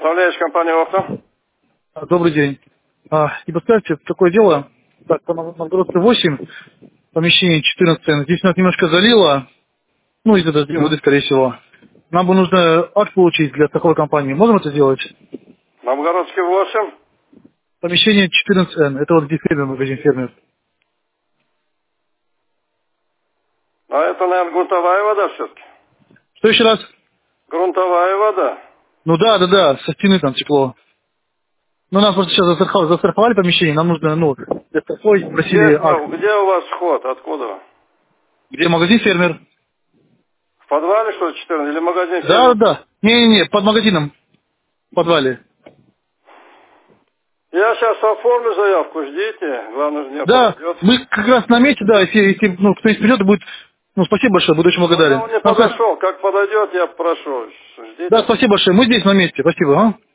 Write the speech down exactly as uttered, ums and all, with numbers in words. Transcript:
Управляющая компания «Окна». А, Добрый день. А, и представьте, такое дело. Так, по Новгородской восемь, помещение четырнадцать. Здесь нас немножко залило, ну, из-за дождя, воды, скорее всего. Нам бы нужно акт получить для такой компании. Можем это сделать? Новгородский восемь. Помещение четырнадцать эн. Это вот где фермер, магазин фермер. А это, наверное, грунтовая вода все-таки. Что еще раз? Грунтовая вода. Ну да, да, да, со стены там текло. Ну, нас просто сейчас застраховали, застраховали помещение, нам нужно, ну, для страховки Где, просили акт. ну, где у вас вход? Откуда вы? Где магазин фермер? В подвале, что ли, четырнадцать? Или магазин Да, да, фермер? да. Не-не-не, под магазином, в подвале. Я сейчас оформлю заявку, ждите. Главное, мне Да, подойдет. мы как раз на месте, да, если, если ну, кто-нибудь придет, будет, ну, спасибо большое, буду очень Ну, я благодарен. он не Нам как- подошел. Как подойдет, я прошу. Да, Ждите. спасибо большое, мы здесь на месте, спасибо, а?